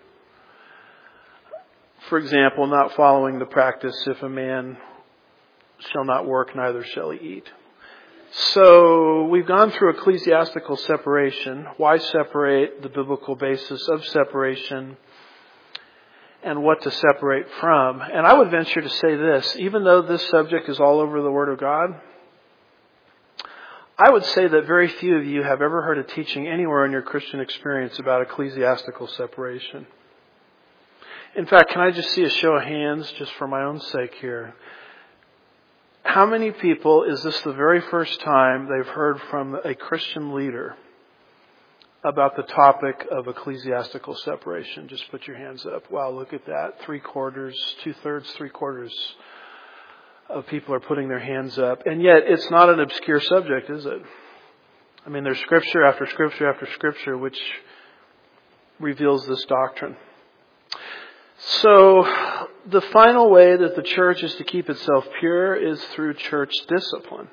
For example, not following the practice, if a man shall not work, neither shall he eat. So we've gone through ecclesiastical separation. Why separate? The biblical basis of separation and what to separate from. And I would venture to say this, even though this subject is all over the Word of God, I would say that very few of you have ever heard a teaching anywhere in your Christian experience about ecclesiastical separation. In fact, can I just see a show of hands just for my own sake here? How many people is this the very first time they've heard from a Christian leader about the topic of ecclesiastical separation? Just put your hands up. Wow, look at that. Three quarters, two thirds, three quarters of people are putting their hands up. And yet it's not an obscure subject, is it? I mean, there's scripture after scripture after scripture which reveals this doctrine. So the final way that the church is to keep itself pure is through church discipline.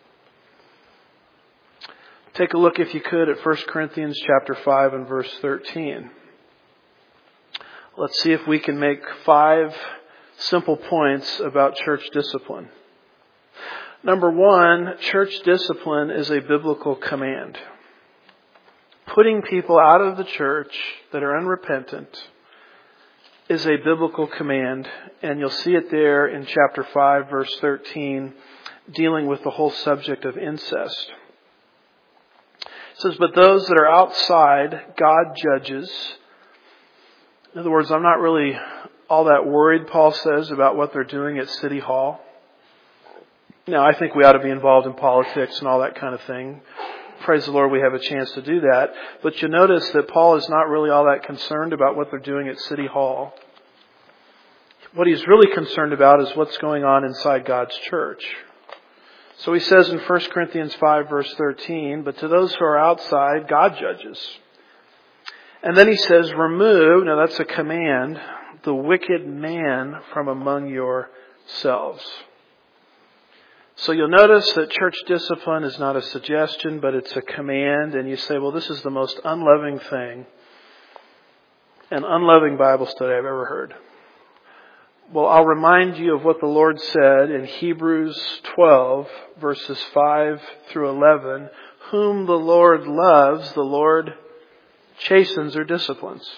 Take a look, if you could, at First Corinthians chapter five and verse thirteen. Let's see if we can make five simple points about church discipline. Number one, church discipline is a biblical command. Putting people out of the church that are unrepentant is a biblical command, and you'll see it there in chapter five, verse thirteen, dealing with the whole subject of incest. It says, but those that are outside, God judges. In other words, I'm not really all that worried, Paul says, about what they're doing at City Hall. Now, I think we ought to be involved in politics and all that kind of thing. Praise the Lord, we have a chance to do that. But you notice that Paul is not really all that concerned about what they're doing at City Hall. What he's really concerned about is what's going on inside God's church. So he says in First Corinthians five, verse thirteen, but to those who are outside, God judges. And then he says, remove, now that's a command, the wicked man from among yourselves. So you'll notice that church discipline is not a suggestion, but it's a command. And you say, well, this is the most unloving thing, an unloving Bible study I've ever heard. Well, I'll remind you of what the Lord said in Hebrews twelve, verses five through eleven. Whom the Lord loves, the Lord chastens or disciplines.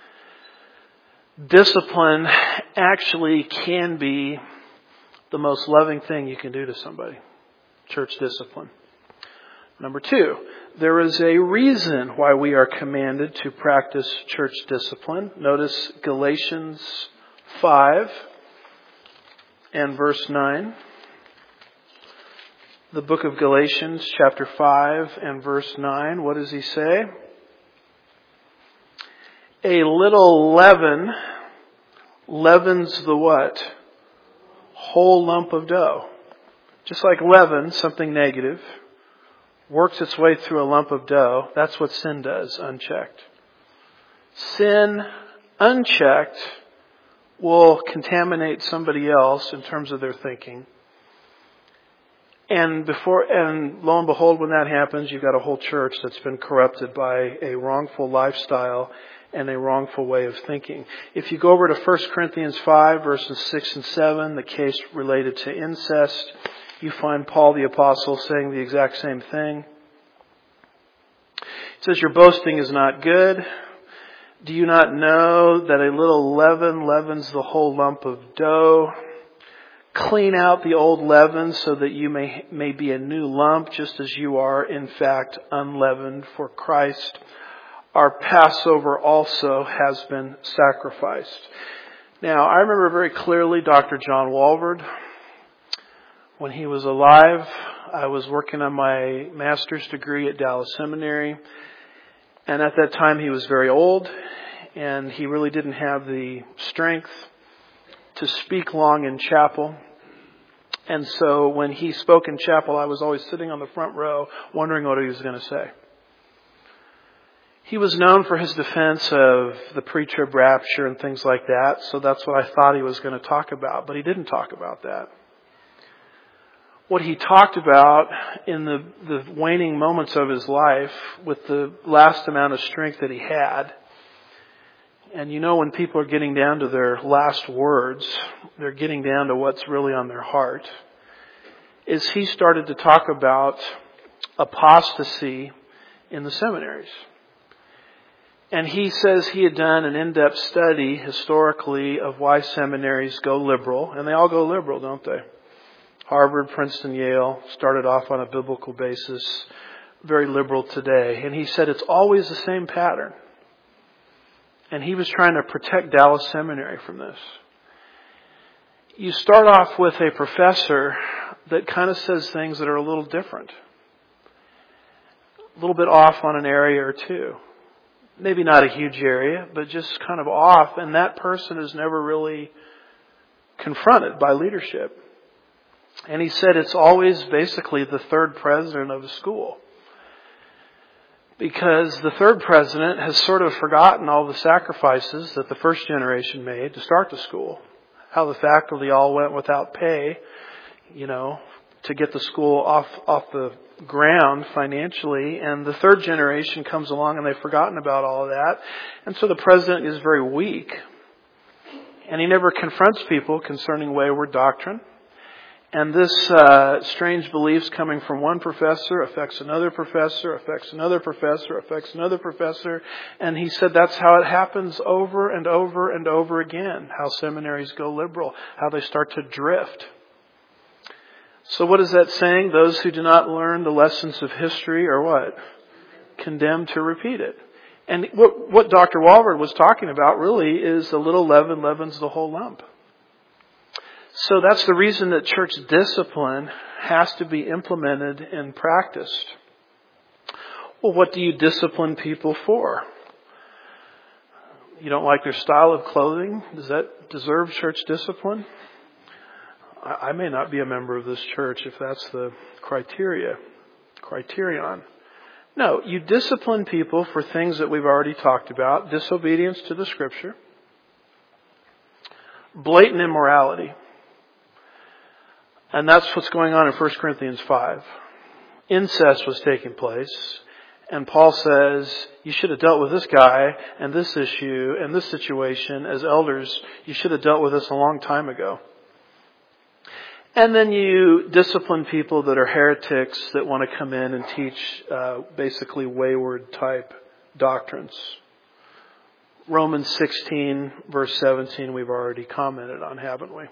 Discipline actually can be the most loving thing you can do to somebody. Church discipline. Number two, there is a reason why we are commanded to practice church discipline. Notice Galatians five and verse nine. The book of Galatians, chapter five and verse nine. What does he say? A little leaven leavens the what? Whole lump of dough. Just like leaven, something negative, works its way through a lump of dough. That's what sin does, unchecked. Sin, unchecked, will contaminate somebody else in terms of their thinking. And before, and lo and behold, when that happens, you've got a whole church that's been corrupted by a wrongful lifestyle and a wrongful way of thinking. If you go over to First Corinthians five, verses six and seven, the case related to incest, you find Paul the Apostle saying the exact same thing. It says, your boasting is not good. Do you not know that a little leaven leavens the whole lump of dough? Clean out the old leaven so that you may, may be a new lump, just as you are, in fact, unleavened. For Christ, our Passover, also has been sacrificed. Now, I remember very clearly Doctor John Walvoord. When he was alive, I was working on my master's degree at Dallas Seminary. And at that time, he was very old, and he really didn't have the strength to speak long in chapel. And so when he spoke in chapel, I was always sitting on the front row wondering what he was going to say. He was known for his defense of the pre-trib rapture and things like that, so that's what I thought he was going to talk about, but he didn't talk about that. What he talked about in the, the waning moments of his life with the last amount of strength that he had, and you know when people are getting down to their last words, they're getting down to what's really on their heart, is he started to talk about apostasy in the seminaries. And he says he had done an in-depth study historically of why seminaries go liberal, and they all go liberal, don't they? Harvard, Princeton, Yale, started off on a biblical basis, very liberal today. And he said it's always the same pattern. And he was trying to protect Dallas Seminary from this. You start off with a professor that kind of says things that are a little different. A little bit off on an area or two. Maybe not a huge area, but just kind of off. And that person is never really confronted by leadership. And he said it's always basically the third president of a school. Because the third president has sort of forgotten all the sacrifices that the first generation made to start the school. How the faculty all went without pay, you know, to get the school off off the ground financially. And the third generation comes along and they've forgotten about all of that. And so the president is very weak. And he never confronts people concerning wayward doctrine. And this uh, strange beliefs coming from one professor affects another professor, affects another professor, affects another professor. And he said that's how it happens over and over and over again. How seminaries go liberal, how they start to drift. So what is that saying? Those who do not learn the lessons of history are what? Condemned to repeat it. And what, what Doctor Walvoord was talking about really is a little leaven leavens the whole lump. So that's the reason that church discipline has to be implemented and practiced. Well, what do you discipline people for? You don't like their style of clothing? Does that deserve church discipline? I may not be a member of this church if that's the criteria, criterion. No, you discipline people for things that we've already talked about. Disobedience to the Scripture. Blatant immorality. And that's what's going on in First Corinthians five. Incest was taking place. And Paul says, you should have dealt with this guy and this issue and this situation as elders. You should have dealt with this a long time ago. And then you discipline people that are heretics that want to come in and teach uh, basically wayward type doctrines. Romans sixteen verse seventeen we've already commented on, haven't we?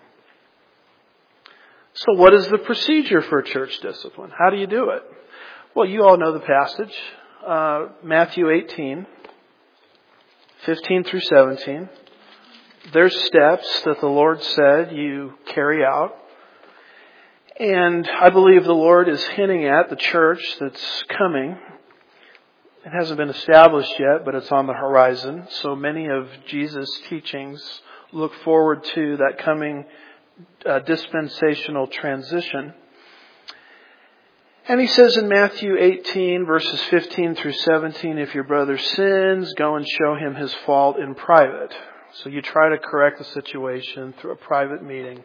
So what is the procedure for church discipline? How do you do it? Well, you all know the passage. Uh, Matthew eighteen, fifteen through seventeen. There's steps that the Lord said you carry out. And I believe the Lord is hinting at the church that's coming. It hasn't been established yet, but it's on the horizon. So many of Jesus' teachings look forward to that coming uh, dispensational transition. And he says in Matthew eighteen, verses fifteen through seventeen, if your brother sins, go and show him his fault in private. So you try to correct the situation through a private meeting.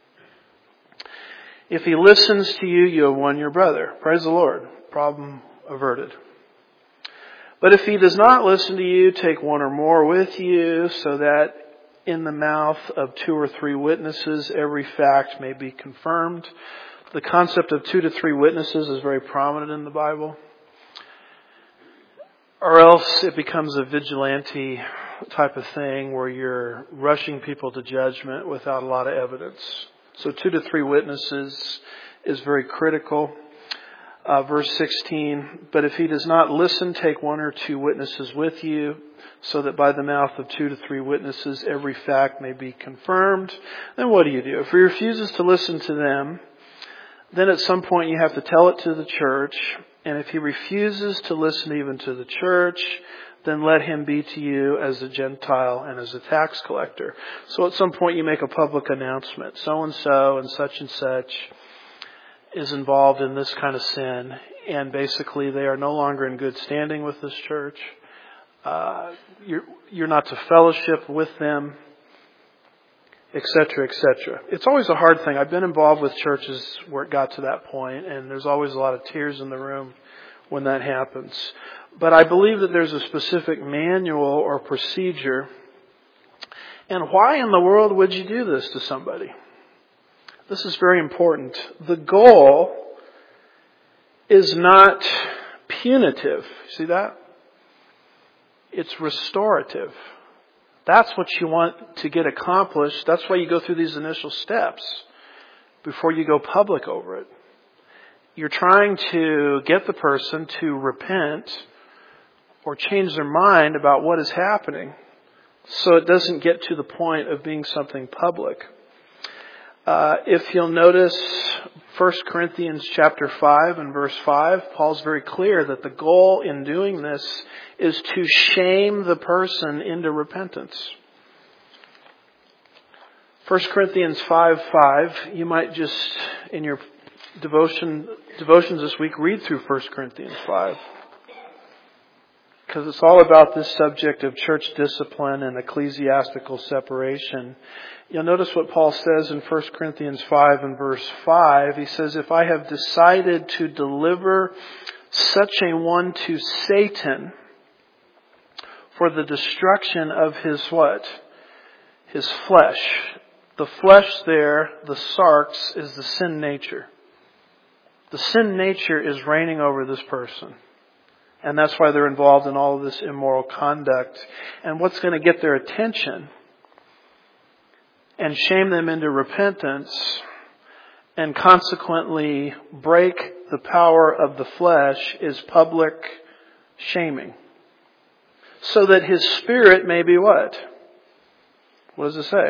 If he listens to you, you have won your brother. Praise the Lord. Problem averted. But if he does not listen to you, take one or more with you, so that in the mouth of two or three witnesses, every fact may be confirmed. The concept of two to three witnesses is very prominent in the Bible. Or else it becomes a vigilante type of thing where you're rushing people to judgment without a lot of evidence. So two to three witnesses is very critical. Uh, verse sixteen, but if he does not listen, take one or two witnesses with you, so that by the mouth of two to three witnesses every fact may be confirmed. Then what do you do? If he refuses to listen to them, then at some point you have to tell it to the church. And if he refuses to listen even to the church, then let him be to you as a Gentile and as a tax collector. So at some point you make a public announcement. So-and-so and such and such is involved in this kind of sin. And basically they are no longer in good standing with this church. Uh, you're, you're not to fellowship with them, et cetera, et cetera. It's always a hard thing. I've been involved with churches where it got to that point, and there's always a lot of tears in the room when that happens. But I believe that there's a specific manual or procedure. And why in the world would you do this to somebody? This is very important. The goal is not punitive. See that? It's restorative. That's what you want to get accomplished. That's why you go through these initial steps. before you go public over it. You're trying to get the person to repent or change their mind about what is happening so it doesn't get to the point of being something public. Uh, if you'll notice First Corinthians chapter five and verse five, Paul's very clear that the goal in doing this is to shame the person into repentance. First Corinthians five five, you might just, in your devotion devotions this week, read through First Corinthians five. Because it's all about this subject of church discipline and ecclesiastical separation. You'll notice what Paul says in First Corinthians five and verse five. He says, if I have decided to deliver such a one to Satan for the destruction of his what? His flesh. The flesh there, the sarx, is the sin nature. The sin nature is reigning over this person. And that's why they're involved in all of this immoral conduct. And what's going to get their attention and shame them into repentance and consequently break the power of the flesh is public shaming. So that his spirit may be what? What does it say?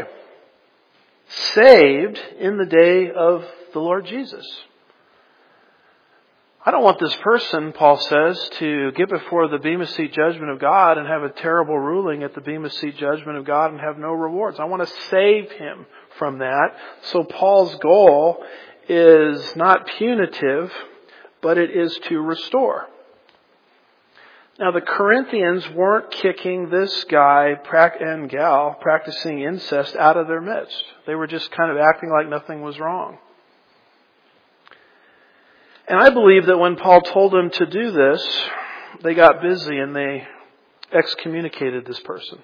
Saved in the day of the Lord Jesus. I don't want this person, Paul says, to get before the Bema Seat judgment of God and have a terrible ruling at the Bema Seat judgment of God and have no rewards. I want to save him from that. So Paul's goal is not punitive, but it is to restore. Now the Corinthians weren't kicking this guy and gal practicing incest out of their midst. They were just kind of acting like nothing was wrong. And I believe that when Paul told them to do this, they got busy and they excommunicated this person.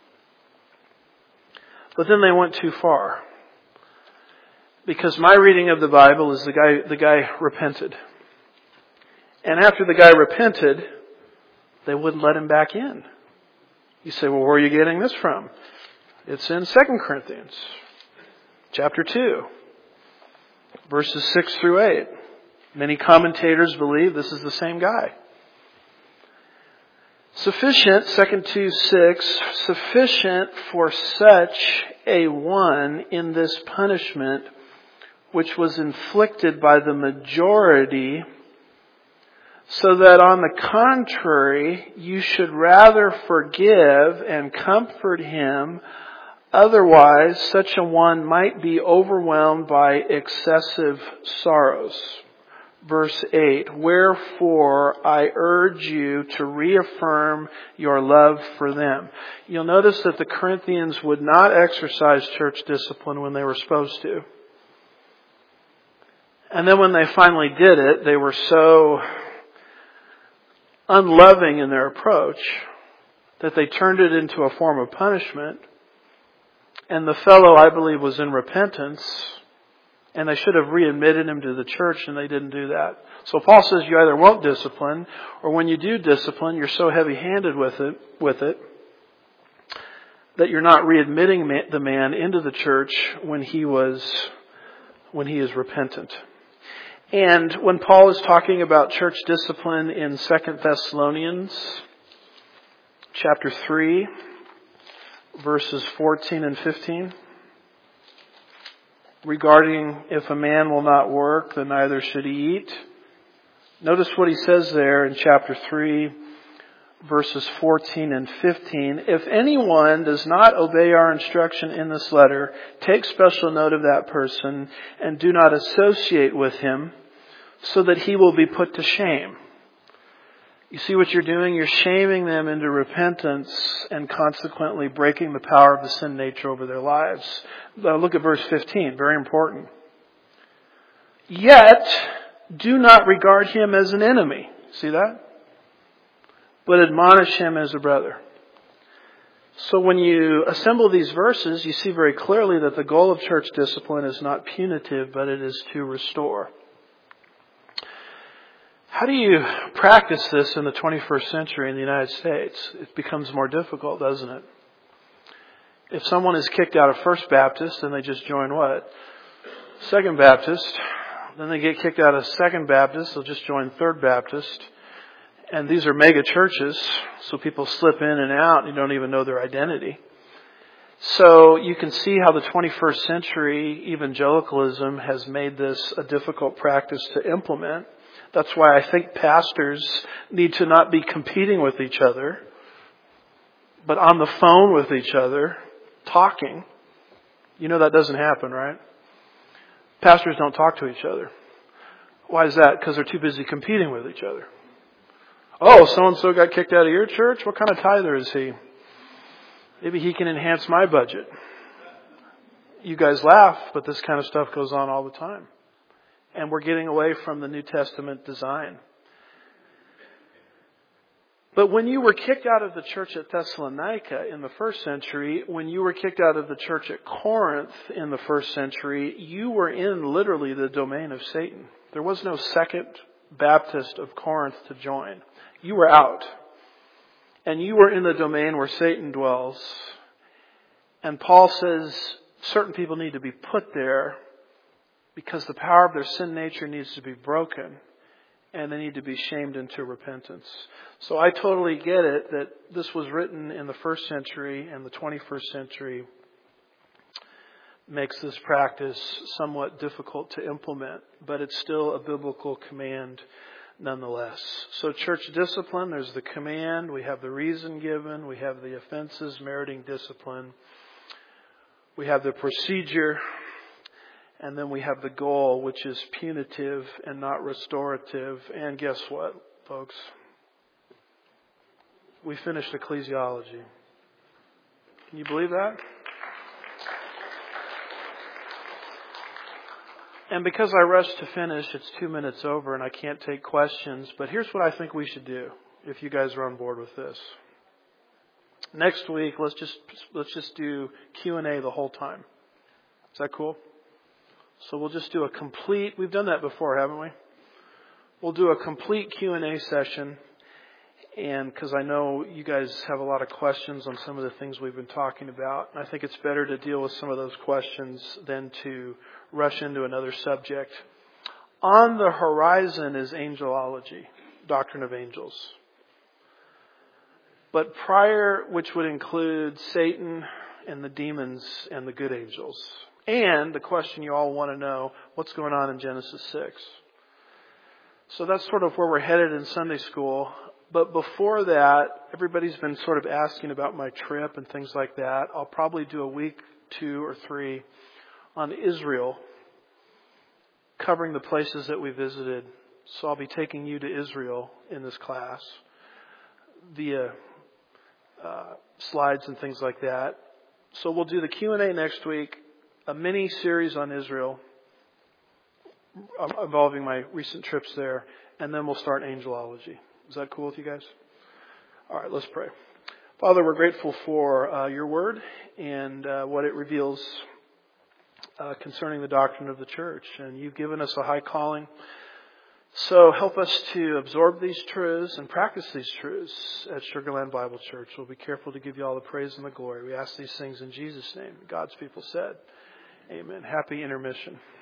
But then they went too far. Because my reading of the Bible is the guy, the guy repented. And after the guy repented, they wouldn't let him back in. You say, well, where are you getting this from? It's in Second Corinthians chapter two, verses six through eight. Many commentators believe this is the same guy. Sufficient, Second two six, sufficient for such a one in this punishment which was inflicted by the majority, so that on the contrary you should rather forgive and comfort him. Otherwise, such a one might be overwhelmed by excessive sorrows. Verse eight, wherefore I urge you to reaffirm your love for them. You'll notice that the Corinthians would not exercise church discipline when they were supposed to. And then when they finally did it, they were so unloving in their approach that they turned it into a form of punishment. And the fellow, I believe, was in repentance. And they should have readmitted him to the church, and they didn't do that. So Paul says you either won't discipline, or when you do discipline, you're so heavy-handed with it, with it that you're not readmitting the man into the church when he was, when he is repentant. And when Paul is talking about church discipline in Second Thessalonians chapter three, verses fourteen and fifteen, regarding if a man will not work, then neither should he eat. Notice what he says there in chapter three, verses fourteen and fifteen. If anyone does not obey our instruction in this letter, take special note of that person and do not associate with him, so that he will be put to shame. You see what you're doing? You're shaming them into repentance and consequently breaking the power of the sin nature over their lives. Uh, look at verse fifteen, very important. Yet, do not regard him as an enemy. See that? But admonish him as a brother. So when you assemble these verses, you see very clearly that the goal of church discipline is not punitive, but it is to restore. How do you practice this in the twenty-first century in the United States? It becomes more difficult, doesn't it? If someone is kicked out of First Baptist, then they just join what? Second Baptist. Then they get kicked out of Second Baptist. They'll just join Third Baptist. And these are mega churches, so people slip in and out and you don't even know their identity. So you can see how the twenty-first century evangelicalism has made this a difficult practice to implement. That's why I think pastors need to not be competing with each other, but on the phone with each other, talking. You know that doesn't happen, right? Pastors don't talk to each other. Why is that? Because they're too busy competing with each other. Oh, so-and-so got kicked out of your church? What kind of tither is he? Maybe he can enhance my budget. You guys laugh, but this kind of stuff goes on all the time. And we're getting away from the New Testament design. But when you were kicked out of the church at Thessalonica in the first century, when you were kicked out of the church at Corinth in the first century, you were in literally the domain of Satan. There was no Second Baptist of Corinth to join. You were out. And you were in the domain where Satan dwells. And Paul says certain people need to be put there because the power of their sin nature needs to be broken. And they need to be shamed into repentance. So I totally get it that this was written in the first century and the twenty-first century makes this practice somewhat difficult to implement. But it's still a biblical command nonetheless. So church discipline, there's the command, we have the reason given, we have the offenses meriting discipline, we have the procedure, and then we have the goal, which is punitive and not restorative. And guess what, folks? We finished ecclesiology. Can you believe that? And because I rushed to finish, it's two minutes over and I can't take questions. But here's what I think we should do if you guys are on board with this. Next week, let's just let's just do Q and A the whole time. Is that cool? So we'll just do a complete, we've done that before, haven't we? We'll do a complete Q and A session. And because I know you guys have a lot of questions on some of the things we've been talking about. And I think it's better to deal with some of those questions than to rush into another subject. On the horizon is angelology, doctrine of angels. But prior, which would include Satan and the demons and the good angels. And the question you all want to know, what's going on in Genesis six? So that's sort of where we're headed in Sunday school. But before that, everybody's been sort of asking about my trip and things like that. I'll probably do a week, two or three on Israel, covering the places that we visited. So I'll be taking you to Israel in this class via uh, slides and things like that. So we'll do the Q and A next week, a mini series on Israel involving my recent trips there, and then we'll start angelology. Is that cool with you guys? All right, let's pray. Father, we're grateful for uh, your word and uh, what it reveals uh, concerning the doctrine of the church. And you've given us a high calling. So help us to absorb these truths and practice these truths at Sugar Land Bible Church. We'll be careful to give you all the praise and the glory. We ask these things in Jesus' name. God's people said, amen. Happy intermission.